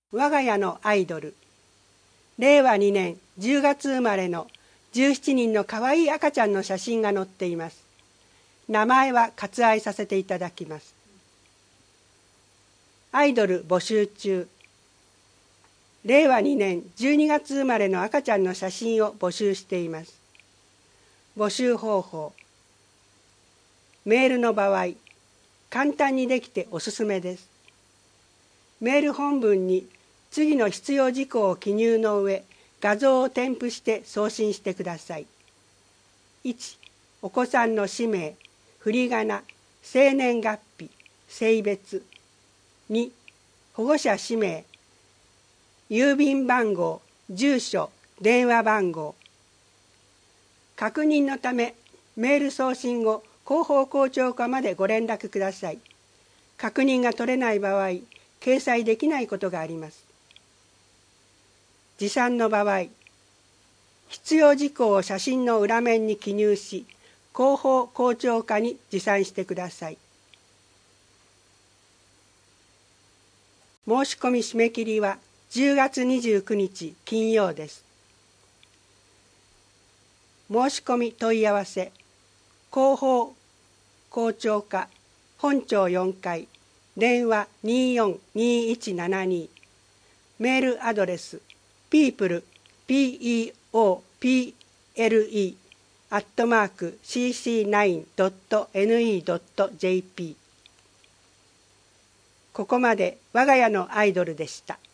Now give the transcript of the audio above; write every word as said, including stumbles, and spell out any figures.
我が家のアイドル。れいわにねんじゅうがつ生まれのじゅうしちにんのかわいい赤ちゃんの写真が載っています。名前は割愛させていただきます。アイドル募集中。れいわにねんじゅうにがつ生まれの赤ちゃんの写真を募集しています。募集方法。メールの場合、簡単にできておすすめです。メール本文に次の必要事項を記入の上、画像を添付して送信してください。いち、お子さんの氏名、振り仮名、生年月日、性別。に、保護者氏名、郵便番号、住所、電話番号。確認のため、メール送信後、広報校長課までご連絡ください。確認が取れない場合、掲載できないことがあります。持参の場合、必要事項を写真の裏面に記入し、広報校長課に持参してください。申し込み締め切りはじゅうがつにじゅうくにち金曜です。申し込み問い合わせ、広報校長課本庁よんかい、電話にーよんにーいちななに、メールアドレス people アットマーク シーシーナインドットエヌイードットジェーピー。ここまで我が家のアイドルでした。